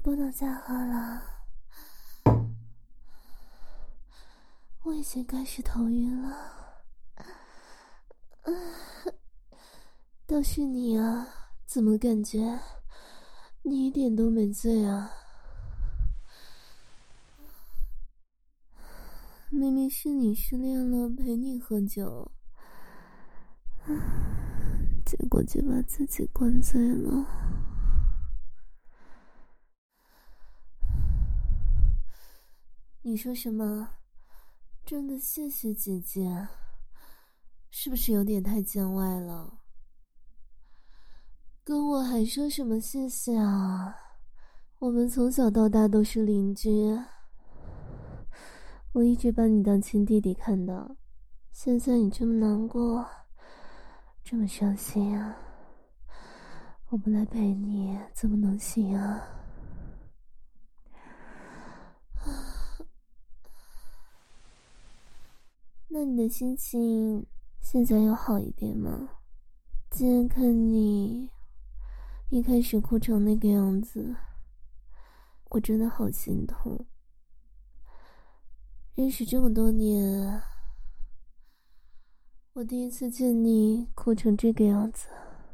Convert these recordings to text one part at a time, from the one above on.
不能再喝了，我已经开始头晕了。倒是你啊，怎么感觉你一点都没醉啊？明明是你失恋了陪你喝酒，结果就把自己灌醉了。你说什么？真的谢谢姐姐，是不是有点太见外了？跟我还说什么谢谢啊？我们从小到大都是邻居，我一直把你当亲弟弟看的，现在你这么难过，这么伤心啊，我不来陪你怎么能行啊？那你的心情现在有好一点吗？今天看你一开始哭成那个样子，我真的好心痛。认识这么多年，我第一次见你哭成这个样子，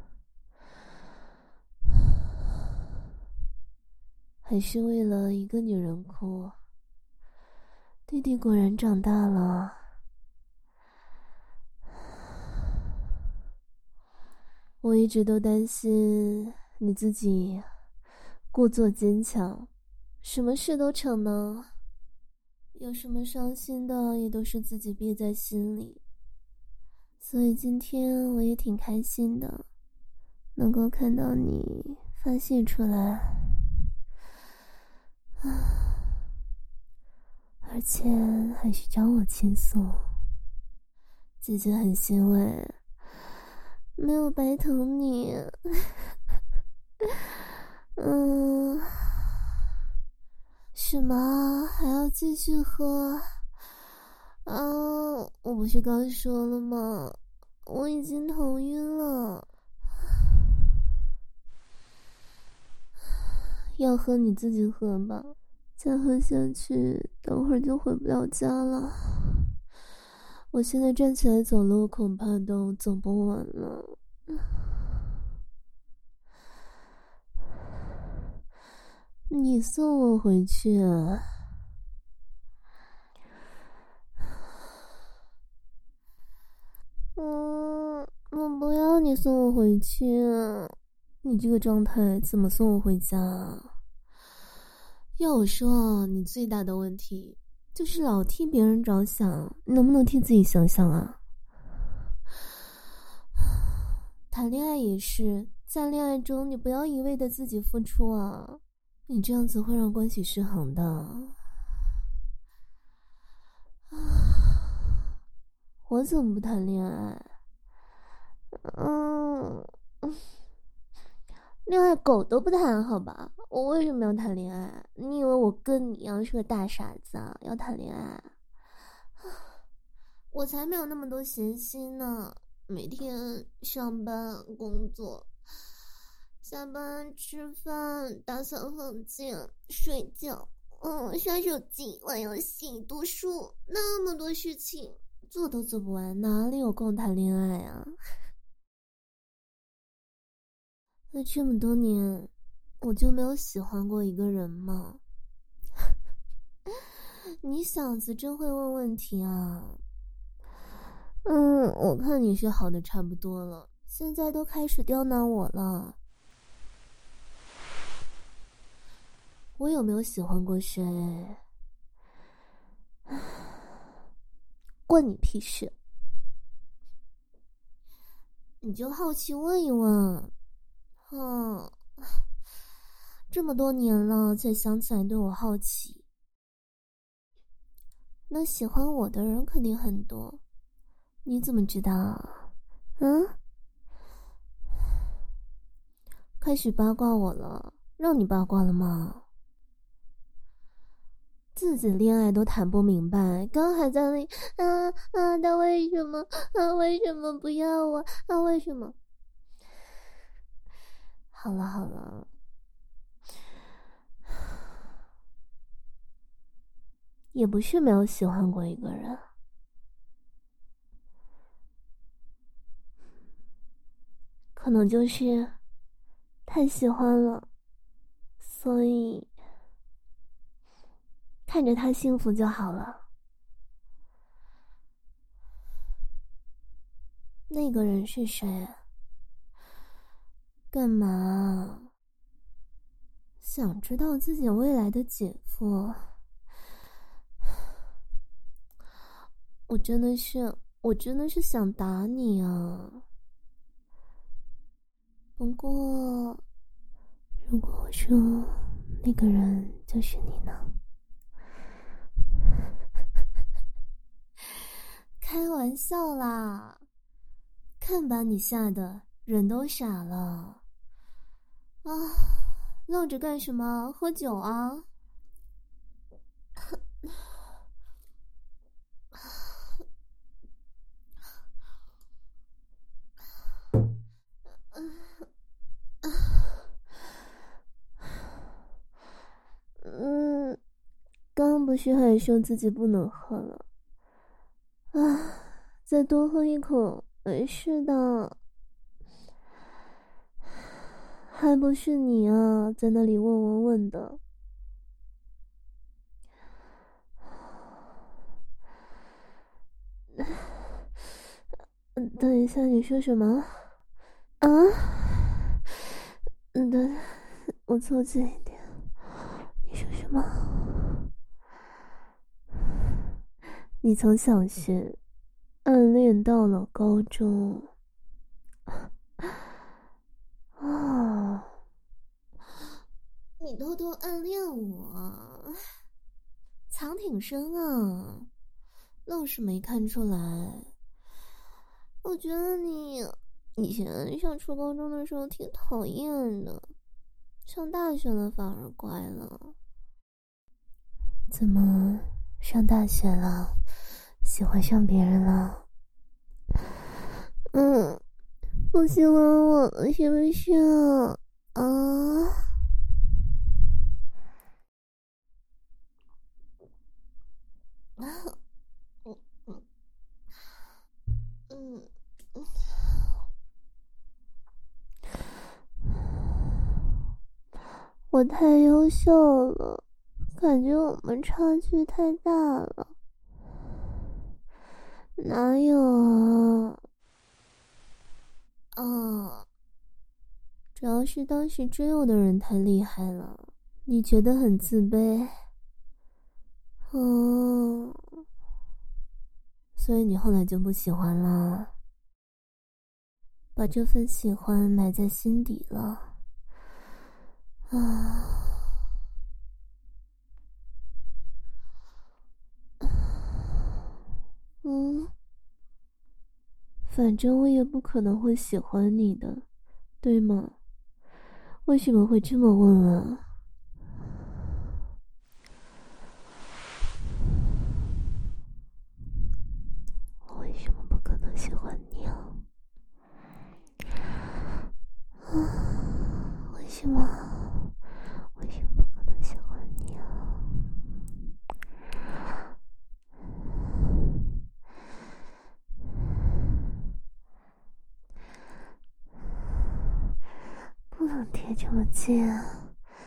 还是为了一个女人哭。弟弟果然长大了。我一直都担心你自己故作坚强，什么事都逞能，有什么伤心的也都是自己憋在心里。所以今天我也挺开心的，能够看到你发泄出来，而且还是找我倾诉，姐姐很欣慰，没有白疼你。什么还要继续喝？我不是刚说了吗？我已经头晕了。要喝你自己喝吧，再喝下去等会儿就回不了家了。我现在站起来走路恐怕都走不稳了。你送我回去啊？我不要你送我回去啊！你这个状态怎么送我回家啊？要我说，你最大的问题就是老替别人着想，你能不能替自己想想啊？谈恋爱也是，在恋爱中你不要一味的自己付出啊，你这样子会让关系失衡的。我怎么不谈恋爱？恋爱狗都不谈好吧，我为什么要谈恋爱？你以为我跟你一样是个大傻子啊？要谈恋爱？我才没有那么多闲心呢，每天上班工作，下班吃饭打扫房间睡觉，刷手机玩游戏读书，那么多事情做都做不完，哪里有空谈恋爱啊？那这么多年我就没有喜欢过一个人吗？你小子真会问问题啊。我看你是好的差不多了，现在都开始刁难我了。我有没有喜欢过谁？关你屁事！你就好奇问一问。这么多年了才想起来对我好奇，那喜欢我的人肯定很多，你怎么知道？开始八卦我了，让你八卦了吗？自己恋爱都谈不明白，刚还在那里他为什么不要我？为什么？好了， 也不是没有喜欢过一个人，可能就是太喜欢了，所以看着他幸福就好了。那个人是谁？干嘛？想知道自己未来的姐夫？我真的是想打你啊！不过，如果我说那个人就是你呢？开玩笑啦！看把你吓得人都傻了啊！愣着干什么？喝酒啊！刚刚不是还说自己不能喝了啊？再多喝一口没事的。还不是你啊，在那里问的。等一下，你说什么？啊？等，我凑近一点。你说什么？你从小学暗恋到了高中啊？你偷偷暗恋我，藏挺深啊，愣是没看出来。我觉得你以前上初高中的时候挺讨厌的，上大学了反而乖了。怎么上大学了，喜欢上别人了？不喜欢我了是不是啊？我太优秀了，感觉我们差距太大了。哪有啊？主要是当时追我的人太厉害了，你觉得很自卑。所以你后来就不喜欢了，把这份喜欢埋在心底了啊。反正我也不可能会喜欢你的，对吗？为什么会这么问啊？我为什么不可能喜欢你啊？为什么不可能喜欢你啊？不能贴这么近啊！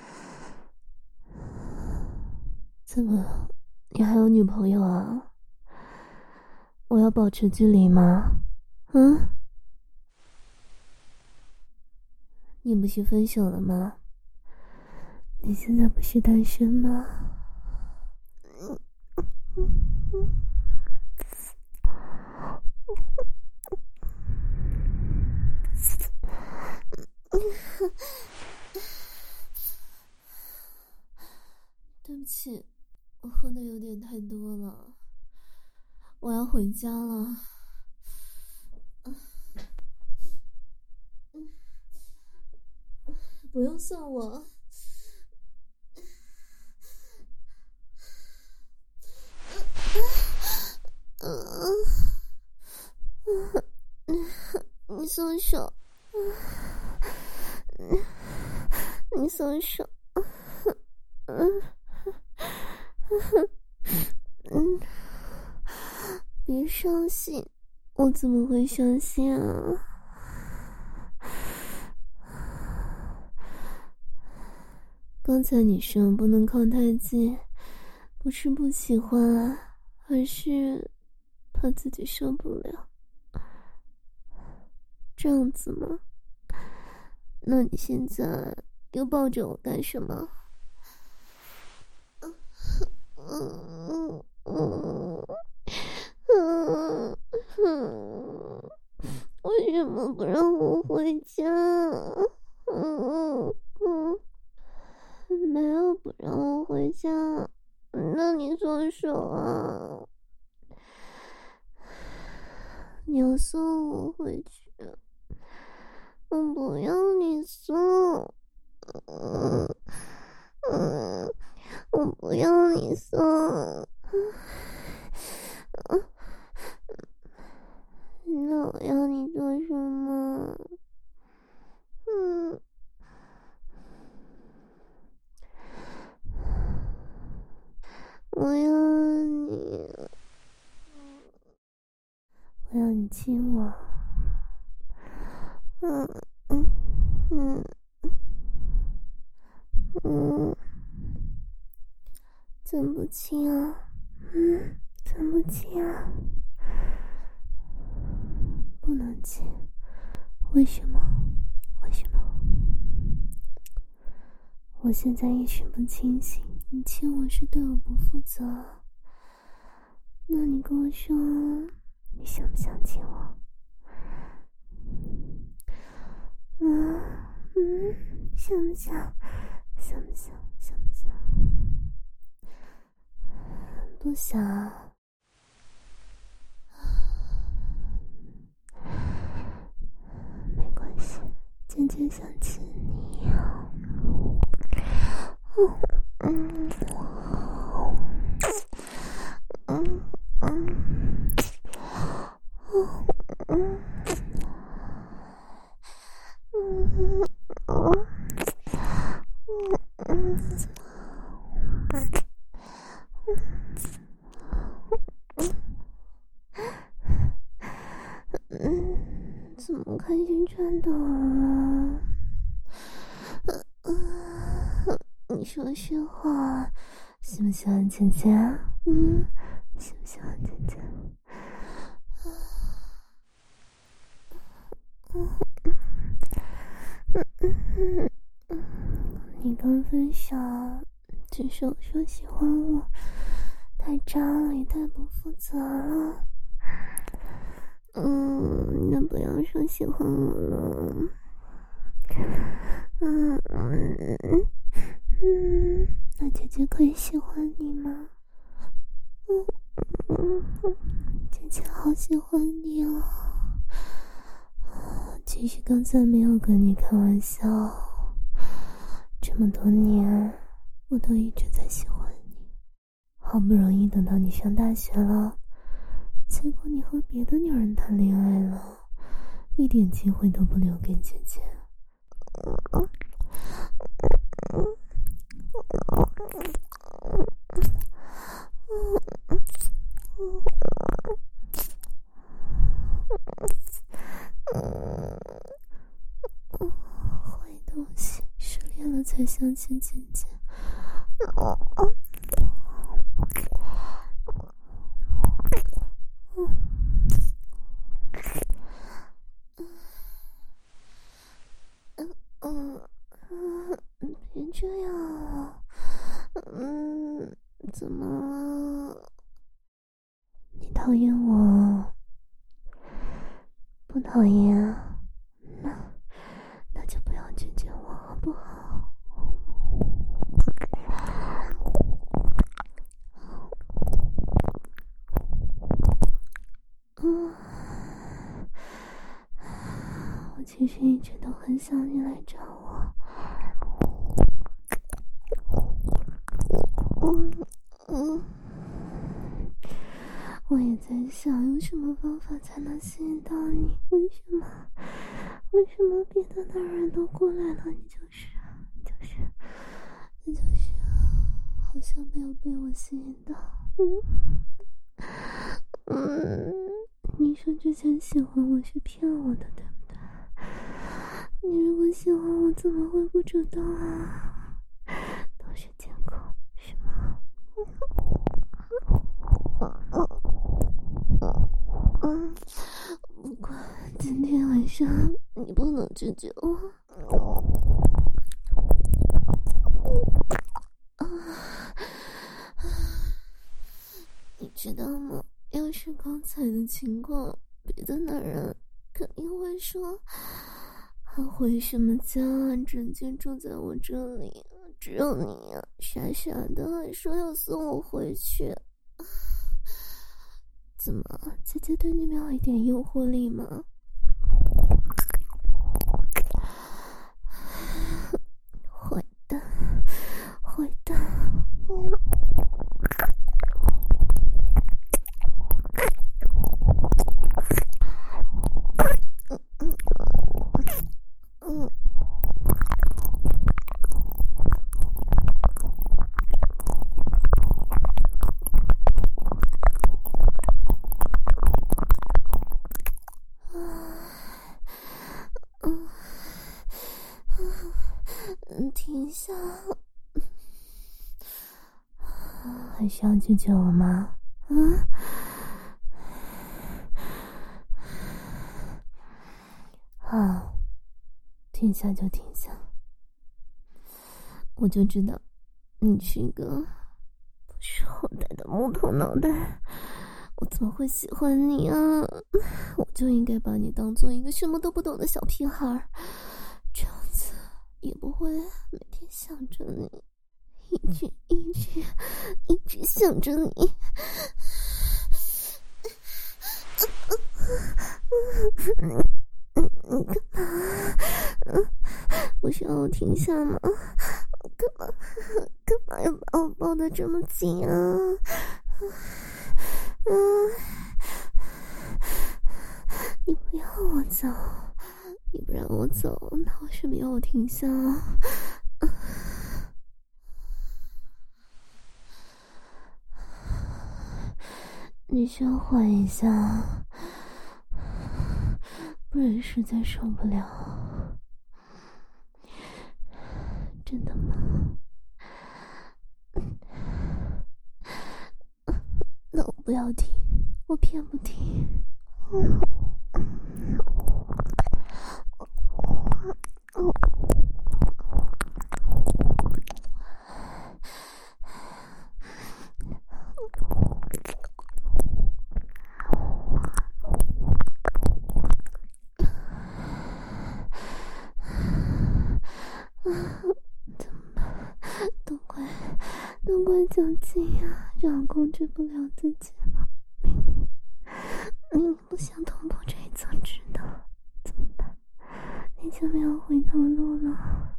怎么，你还有女朋友啊？我要保持距离吗？你不是分手了吗？你现在不是单身吗？对不起，我喝的有点太多了，我要回家了。不用送我。你松手，你松手。 伤心？我怎么会伤心啊？刚才你说不能靠太近，不是不喜欢，而是怕自己受不了。这样子吗？那你现在又抱着我干什么？为什么不让我回家？没有不让我回家，那你松手啊！你要送我回去，我不要你送。我不要你送。那我要你做什么？我要你亲我。怎不亲啊？怎不亲啊？不能亲，为什么？为什么？我现在意识不清醒，你亲我是对我不负责。那你跟我说，你想不想亲我？想不想？想不想？想不想？不想。没关系，渐渐想亲你。怎么开心转动了？你说实话，喜不喜欢姐姐？喜不喜欢姐姐？你刚分手，只是我说喜欢我，太渣了，也太不负责了。那不要说喜欢我了。那姐姐可以喜欢你吗？姐姐好喜欢你哦。其实刚才没有跟你开玩笑，这么多年我都一直在喜欢你。好不容易等到你上大学了，结果你和别的女人谈恋爱了，一点机会都不留给姐姐。坏东西，失恋了才想起姐姐。别这样啊。怎么了？你讨厌我？不讨厌啊？那就不要拒绝我好不好？我其实一直都很想你来找我。我也在想用什么方法才能吸引到你。为什么别的男人都过来了，你就是好像没有被我吸引到。 你说之前喜欢我是骗我的，对不对？你如果喜欢我，怎么会不主动啊？都是借口，是吗？不过今天晚上你不能拒绝我。你知道吗？要是刚才的情况，别的男人肯定会说，还回什么家啊，直接住在我这里，只有你啊，傻傻的还说要送我回去。怎么，姐姐对你没有一点诱惑力吗？坏蛋，坏蛋！停下！还是要拒绝我吗？好，停下就停下。我就知道，你是一个不识好歹的木头脑袋，我怎么会喜欢你啊？我就应该把你当做一个什么都不懂的小屁孩，这样子也不会每天想着你，一直想着你。你干嘛？不是要我停下吗？干嘛要把我抱得这么紧啊？你不要我走，你不让我走，那为什么要我停下啊？你先缓一下，不然实在受不了。真的吗？那我不要停，我偏不停。怎么办？都快就近呀，让我控制不了自己了。明明不想捅破这一层纸的，怎么办？你就没有回头路了。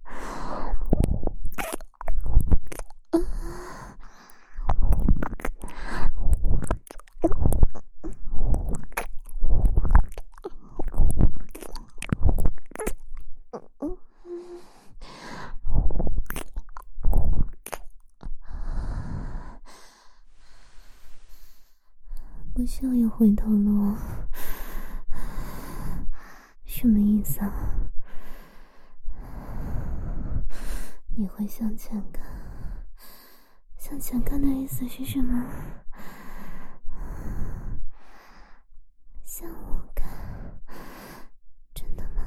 不需要有回头路，什么意思啊？你会向前看，向前看的意思是什么？向我看，真的吗？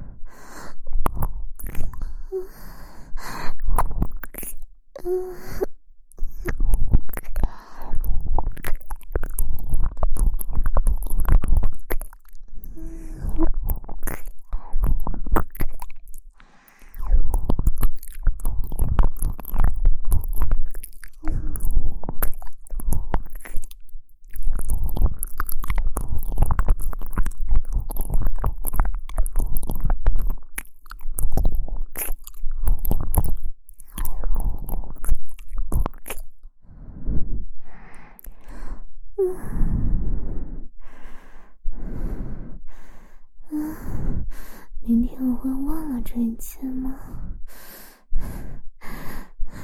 明天我会忘了这一切吗？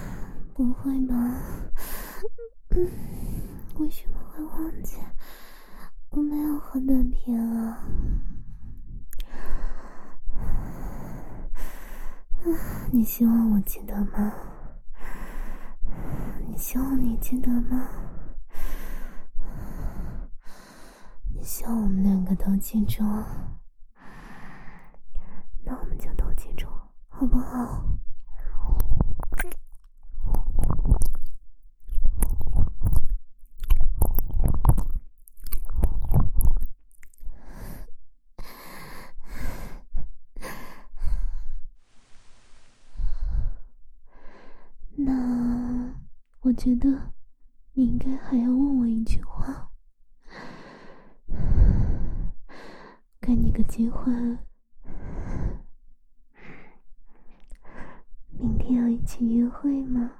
不会吧？为什么会忘记？ 我没有喝短片啊。你希望我记得吗？你希望你记得吗？你希望我们两个都记住？那我们就都记住，好不好？那我觉得你应该还要问我一句话，给你个机会，明天要一起约会吗？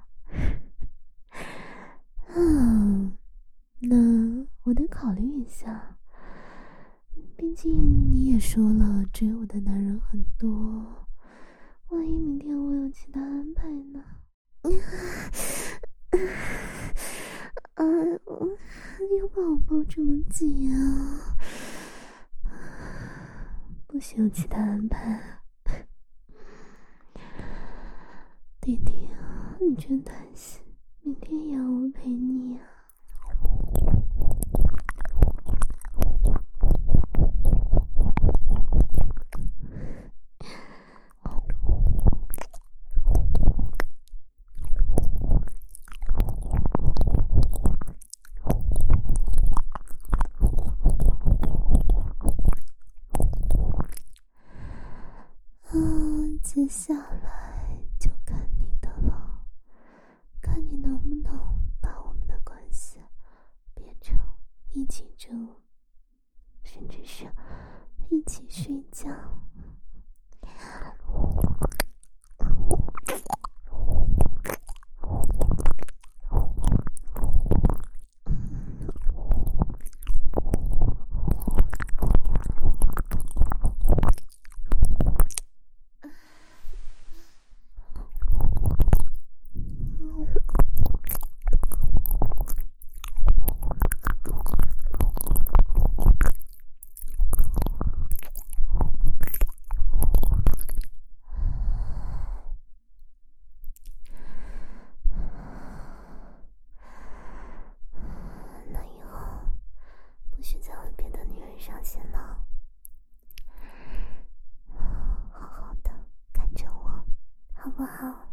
那我得考虑一下，毕竟你也说了追我的男人很多，万一明天我有其他安排呢？你又把我抱这么紧啊！不许有其他安排。弟弟啊，你真担心明天也要我陪你啊？接下来就看你的了，看你能不能把我们的关系变成一起住，甚至是一起睡觉。那以后不许再为别的女人上线了，好好的看着我，好不好？